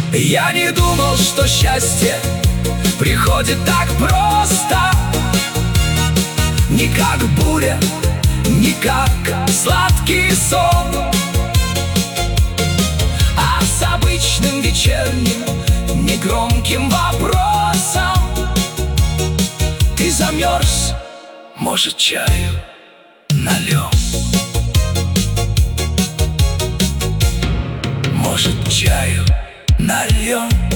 Я не думал, что счастье приходит так просто. Не как буря, не как сладкий сон, а с обычным вечерним негромким вопросом: ты замерз, может, чаю нальем? Может, чаю нальем?